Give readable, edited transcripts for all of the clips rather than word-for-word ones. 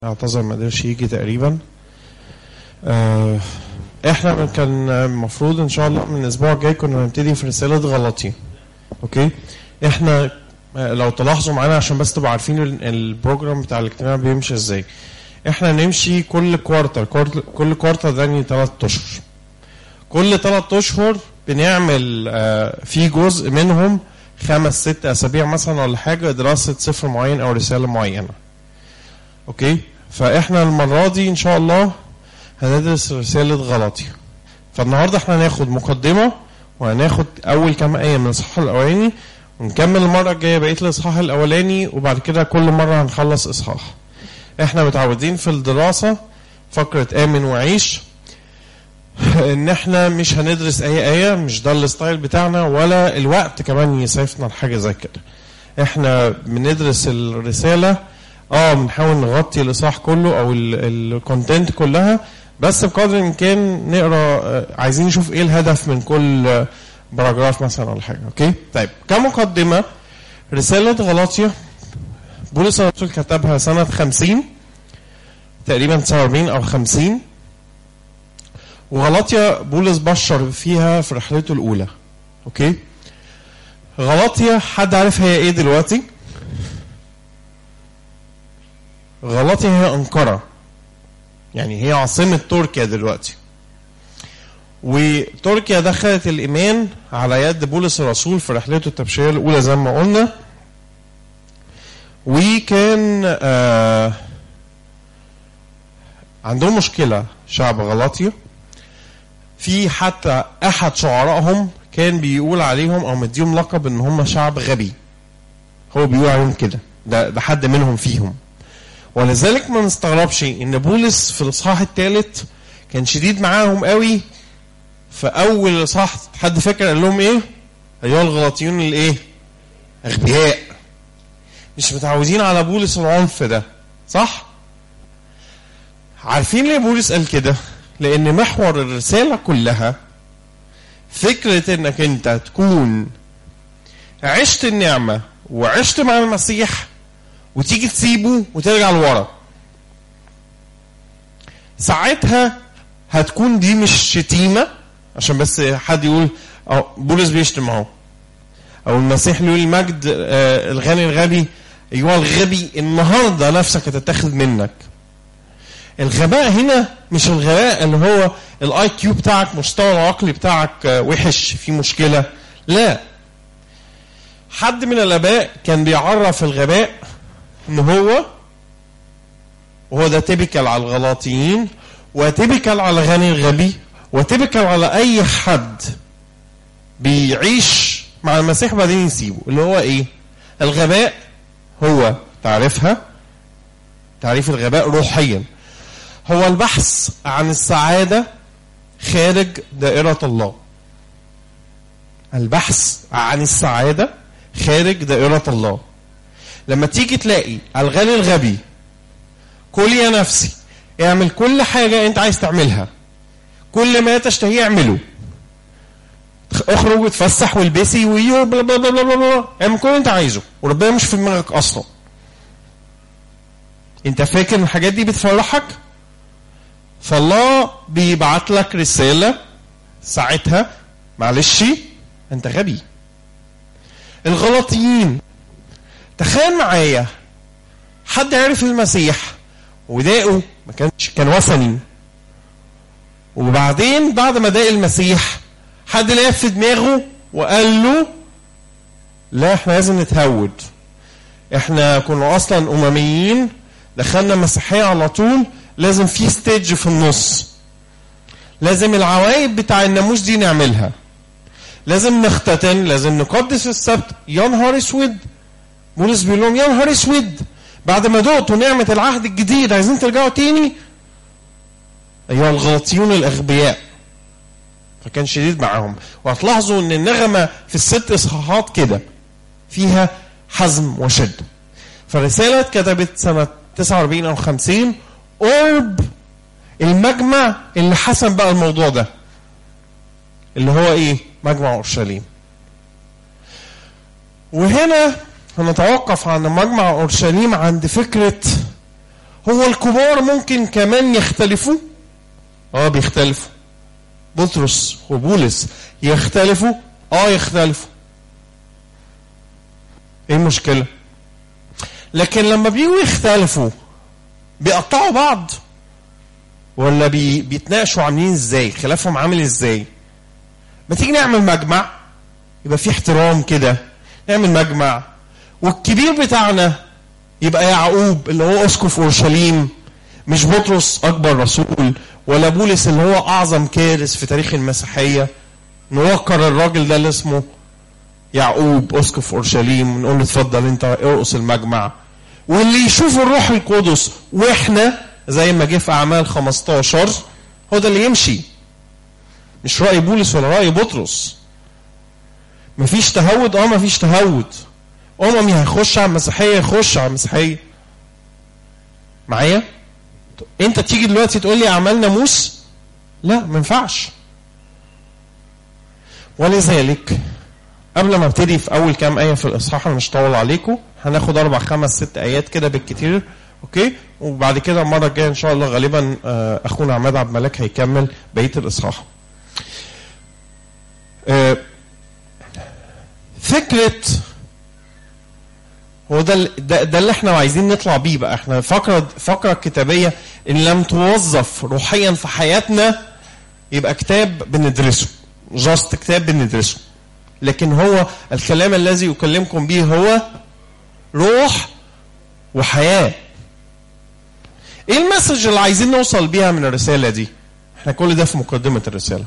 اعتذر ما قدرش يجي تقريبا. احنا كان المفروض ان شاء الله من الاسبوع الجاي كنا نبتدي في رسالة غلاطي. اوكي، احنا لو تلاحظوا معانا عشان بس تبقوا عارفين البروجرام بتاع الاجتماع بيمشي ازاي. احنا نمشي كل كوارتر ده يعني 3 اشهر. كل 3 اشهر بنعمل في جزء منهم 5-6 اسابيع مثلا ولا حاجة دراسة سفر معين او رسالة معينة. اوكي، فاحنا المرة دي ان شاء الله هندرس رسالة غلاطي. فالنهاردة احنا هناخد مقدمة وهناخد اول كام آية من الإصحاح الاولاني ونكمل المرة الجاية بقية الإصحاح الاولاني، وبعد كده كل مرة هنخلص إصحاح. احنا متعودين في الدراسة فقرة آمن وعيش ان احنا مش هندرس اي آية، مش ده الستايل بتاعنا ولا الوقت كمان يسعفنا لحاجة زي كده. احنا بندرس الرسالة بنحاول نغطي الإصحاح كله او الكونتنت كلها، بس بقدر الامكان نقرا عايزين نشوف ايه الهدف من كل باراجراف مثلا ولا حاجه. اوكي، طيب كمقدمه، رساله غلاطيا بولس الرسول كتبها سنه 50 تقريبا 49 او 50، وغلاطيا بولس بشر فيها في رحلته الاولى. اوكي، غلاطيا حد عارف هي ايه دلوقتي؟ غلاطيا هي أنقرة، يعني هي عاصمة تركيا دلوقتي. وتركيا دخلت الإيمان على يد بولس الرسول في رحلته التبشيرية الأولى زي ما قلنا. وكان عندهم مشكلة شعب غلاطيا، في حتى أحد شعرائهم كان بيقول عليهم أو مديهم لقب إن هم شعب غبي. هو بيقول عليهم كده، ده حد منهم فيهم. ولذلك ما نستغربش ان بولس في الاصحاح الثالث كان شديد معاهم قوي. في اول اصحاح حد فاكر قال لهم ايه؟ ايها الغلاطيون الايه؟ اغبياء. مش متعودين على بولس العنف ده، صح؟ عارفين ليه بولس قال كده؟ لان محور الرسالة كلها فكرة انك انت تكون عشت النعمة وعشت مع المسيح وتيجي تسيبه وترجع لورا. ساعتها هتكون دي مش شتيمة عشان بس حد يقول بولس بيشتم اهو، او المسيح يقول المجد الغني الغبي ايها الغبي النهارده نفسك هتتاخد منك. الغباء هنا مش الغباء اللي هو الاي كيو بتاعك مستوى العقلي بتاعك وحش في مشكلة، لا. حد من الاباء كان بيعرف الغباء ان وهو ده تيبيكال على الغلاطيين وتيبيكال على غني الغبي وتيبيكال على اي حد بيعيش مع المسيح بعدين يسيبه، اللي هو ايه؟ الغباء هو تعريف الغباء روحيا هو البحث عن السعادة خارج دائرة الله. البحث عن السعادة خارج دائرة الله. لما تيجي تلاقي الغني الغبي كل يا نفسي اعمل كل حاجة انت عايز تعملها، كل ما تشتهي اعمله، اخرج وتفسح والبسي ويو بلا بلا بلا بلا، اعمل كل انت عايزه وربنا مش في دماغك اصلا. انت فاكر ان الحاجات دي بتفرحك؟ فالله بيبعت لك رسالة ساعتها معلش انت غبي. الغلاطيين تخيل معايا حد عرف المسيح وداقه كان وثني، وبعدين بعد ما داق المسيح حد لقى في دماغه وقال له لا احنا لازم نتهود، احنا كنا اصلا امميين دخلنا مسيحية على طول، لازم في ستيج في النص، لازم العوايد بتاع الناموس دي نعملها، لازم نختتن، لازم نقدس السبت. يا نهار اسود، بولس بيقول لهم يا نهار اسود، بعد ما دقتوا نعمة العهد الجديد عايزين ترجعوا تاني؟ ايها الغلاطيون الاغبياء. فكان شديد معاهم. وهتلاحظوا ان النغمة في ال6 إصحاحات كده فيها حزم وشد. فالرسالة اتكتبت سنة 49 أو 50 قرب المجمع اللي حسم بقى الموضوع ده، اللي هو ايه؟ مجمع أورشليم. وهنا هنتوقف عن مجمع أورشليم عند فكرة هو الكبار ممكن كمان يختلفوا؟ بيختلفوا. بطرس وبولس يختلفوا؟ يختلفوا. ايه المشكلة؟ لكن لما بيجوا يختلفوا بيقطعوا بعض ولا بيتناقشوا عاملين ازاي؟ خلافهم عامل ازاي؟ ما تيجي نعمل مجمع يبقى في احترام كده، نعمل مجمع والكبير بتاعنا يبقى يعقوب اللي هو اسقف اورشليم، مش بطرس اكبر رسول ولا بولس اللي هو اعظم كارث في تاريخ المسيحيه. نوقر الراجل ده اللي اسمه يعقوب اسقف اورشليم ونقول له اتفضل انت ارقص المجمع، واللي يشوف الروح القدس واحنا زي ما جه في اعمال 15 هو ده اللي يمشي، مش راي بولس ولا راي بطرس. مفيش تهود، مفيش تهود. هيخش على المسيحيه يخش على المسيحيه. معايا؟ انت تيجي دلوقتي تقول لي اعمال ناموس؟ لا، ما ينفعش. ولذلك قبل ما ابتدي في اول كام ايه في الاصحاح، مش طول عليكم، هناخد 4 5 6 ايات كده بالكتير، اوكي؟ وبعد كده المره الجايه ان شاء الله غالبا اخونا عماد عبد الملاك هيكمل بقيه الاصحاح. فكره هو ده اللي احنا عايزين نطلع بيه بقى. احنا فقره كتابيه ان لم توظف روحيا في حياتنا يبقى كتاب بندرسه، جاست كتاب بندرسه. لكن هو الكلام الذي اكلمكم به هو روح وحياه. ايه المسج اللي عايزين نوصل بيها من الرساله دي؟ احنا كل ده في مقدمه الرساله.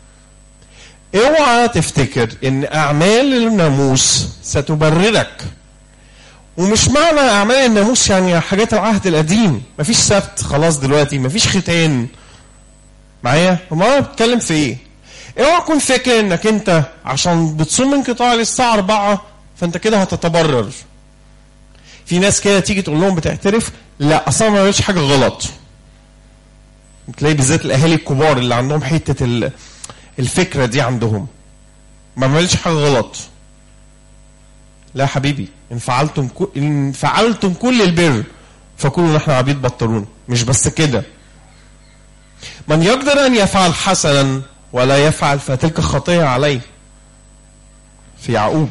اوعى تفتكر ان اعمال الناموس ستبررك. ومش معنى اعمال الناموس يعني حاجات العهد القديم، مفيش سبت خلاص دلوقتي، مفيش ختان. معايا؟ ما بتكلم في ايه؟ اوعى تكون فاكر انك انت عشان بتصوم انقطاع للساعه 4 فانت كده هتتبرر. في ناس كده تيجي تقول لهم بتعترف، لا اصلا ما عملتش حاجه غلط. تلاقي بالذات الاهالي الكبار اللي عندهم حته الفكره دي عندهم، ما عملتش حاجه غلط. لا حبيبي، ان فعلتم كل البر فكلوا نحن عبيد بطلون. مش بس كده، من يقدر ان يفعل حسنا ولا يفعل فتلك خطيه عليه، في يعقوب.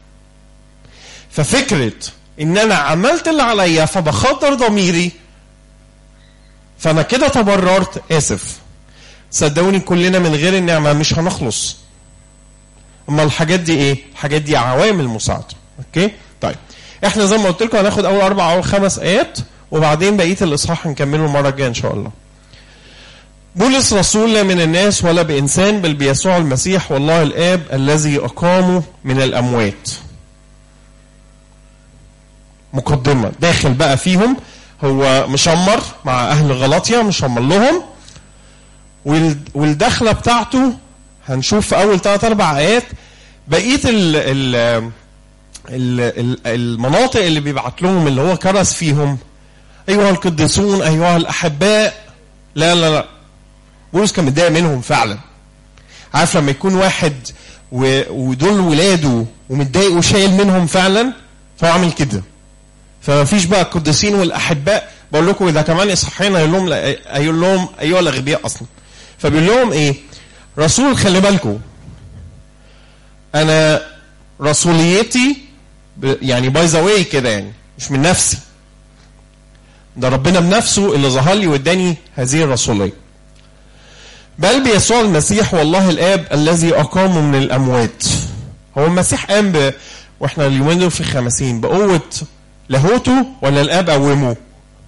ففكره ان انا عملت اللي عليا فبخاطر ضميري فانا كده تبررت، اسف صدقوني كلنا من غير النعمه مش هنخلص. اما الحاجات دي ايه؟ الحاجات دي عوامل مساعده. اوكي؟ طيب احنا زي ما قلت لكم هناخد اول 4 أو 5 ايات وبعدين بقيه الاصحاح هنكمله المره الجايه ان شاء الله. بولس رسول لا من الناس ولا بانسان بل بيسوع المسيح والله الاب الذي اقامه من الاموات. مقدمه داخل بقى فيهم، هو مشمر مع اهل غلاطيا، مشمر لهم، والدخله بتاعته هنشوف في اول 3 4 ايات بقيه المناطق اللي بيبعت لهم اللي هو كرس فيهم. ايها القديسون، ايها الاحباء. لا لا لا، بولس كان متضايق منهم فعلا. عارف لما يكون واحد ودول ولاده ومتضايق وشايل منهم فعلا، فهو عامل كده. فما فيش بقى القديسين والاحباء. بقول لكم اذا كمان اصحاحين هيقول لهم ايها الاغبياء اصلا. فبيقول لهم ايه؟ رسول، خلي بالكم انا رسوليتي يعني باي ذا واي كده، يعني مش من نفسي، ده ربنا بنفسه اللي ظهر لي واداني هذه الرسوليه. بل بيسوع المسيح والله الاب الذي اقامه من الاموات. هو المسيح قام واحنا اليومين دول في الخمسين بقوه لاهوته ولا الاب قومه؟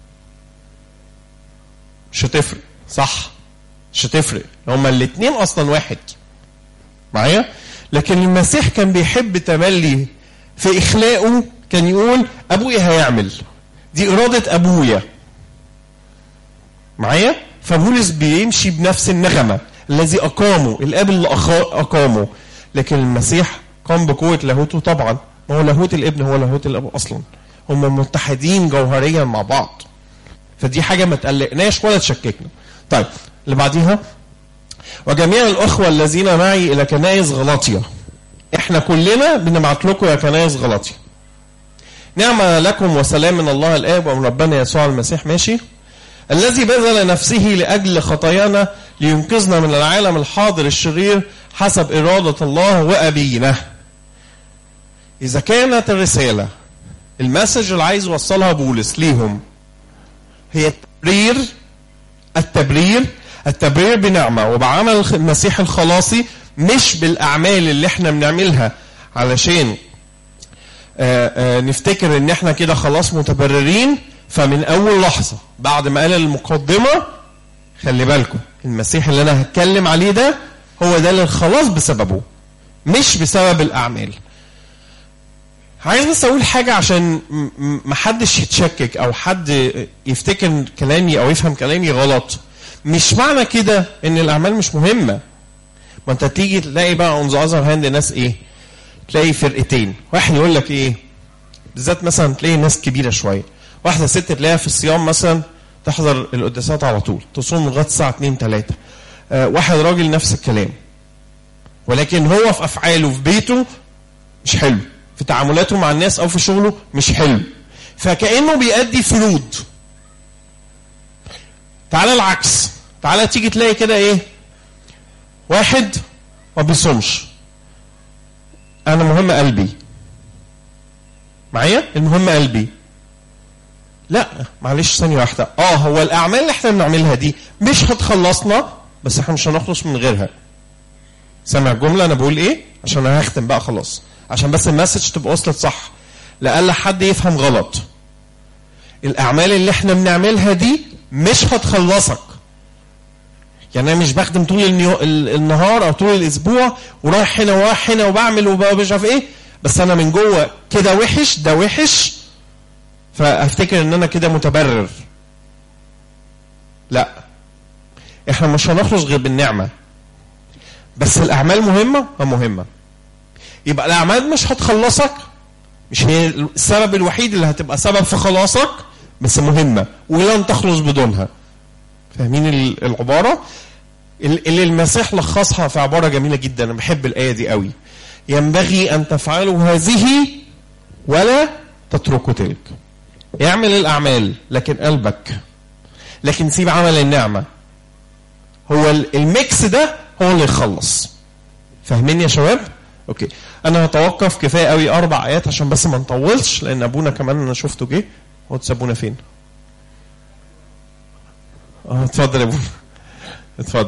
مش هتفرق، صح؟ مش هتفرق، هما الاثنين اصلا واحد. معايا؟ لكن المسيح كان بيحب تملي في اخلاقه، كان يقول ابويا هيعمل، دي اراده ابويا. معايا؟ فبولس بيمشي بنفس النغمه، الذي اقامه الاب اللي اقامه. لكن المسيح قام بقوه لاهوته طبعا، ما هو لاهوت الابن هو لاهوت الاب اصلا، هم متحدين جوهريا مع بعض. فدي حاجه ما تقلقناش ولا تشككنا. طيب اللي بعديها، وجميع الاخوه الذين معي الى كنائس غلاطيا. احنا كلنا بنبعت لكم يا كنائس غلاطيا. نعمة لكم وسلام من الله الآب ومن ربنا يسوع المسيح. ماشي. الذي بذل نفسه لأجل خطايانا لينقذنا من العالم الحاضر الشرير حسب إرادة الله وأبينا. إذا كانت الرسالة المسج اللي عايز يوصلها بولس ليهم هي التبرير بنعمة وبعمل المسيح الخلاصي، مش بالأعمال اللي احنا بنعملها علشان نفتكر ان احنا كده خلاص متبررين. فمن اول لحظة بعد ما قال المقدمة خلي بالكم المسيح اللي انا هتكلم عليه ده هو ده اللي خلاص بسببه مش بسبب الاعمال. عايز بس اقول حاجة عشان محدش يتشكك او حد يفتكر كلامي او يفهم كلامي غلط. مش معنى كده ان الاعمال مش مهمة. ما انت تيجي تلاقي بقى on the other hand ناس ايه، تلاقي فرقتين. واحد يقول لك ايه، بالذات مثلا تلاقي ناس كبيرة شوية، واحدة ست تلاقيها في الصيام مثلا تحضر القداسات على طول تصوم لغاية الساعة 2-3. واحد راجل نفس الكلام، ولكن هو في أفعاله في بيته مش حلو، في تعاملاته مع الناس أو في شغله مش حلو، فكأنه بيأدي فروض. تعالى العكس، تعالى تيجي تلاقي كده ايه، واحد ما بيصومش، أنا مهم قلبي معايا، المهم قلبي. لا معلش ثانية واحدة، هو الأعمال اللي احنا بنعملها دي مش هتخلصنا، بس احنا مش هنخلص من غيرها. سامع الجملة أنا بقول إيه؟ عشان أنا هختم بقى خلاص، عشان بس المسج تبقى وصلت صح، لألا حد يفهم غلط. الأعمال اللي احنا بنعملها دي مش هتخلصك. يعني أنا مش بخدم طول النهار أو طول الأسبوع ورايح هنا ورايح هنا وبعمل ومش عارف إيه، بس أنا من جوه كده وحش، ده وحش، فأفتكر إن أنا كده متبرر. لا، إحنا مش هنخلص غير بالنعمة، بس الأعمال مهمة. يبقى الأعمال مش هتخلصك، مش هي السبب الوحيد اللي هتبقى سبب في خلاصك، بس مهمة ولن تخلص بدونها. فاهمين العبارة اللي المسيح لخصها في عبارة جميلة جدا؟ أنا بحب الآية دي قوي. ينبغي أن تفعلوا هذه ولا تتركوا تلك. اعمل الأعمال لكن قلبك، لكن سيب عمل النعمة. هو الميكس ده هو اللي يخلص. فاهمين يا شباب؟ اوكي، انا هتوقف كفايه قوي 4 آيات عشان بس ما نطولش، لان ابونا كمان انا شفته جه. هو تسابونا فين؟ اتفضل يا ابونا اتفضل.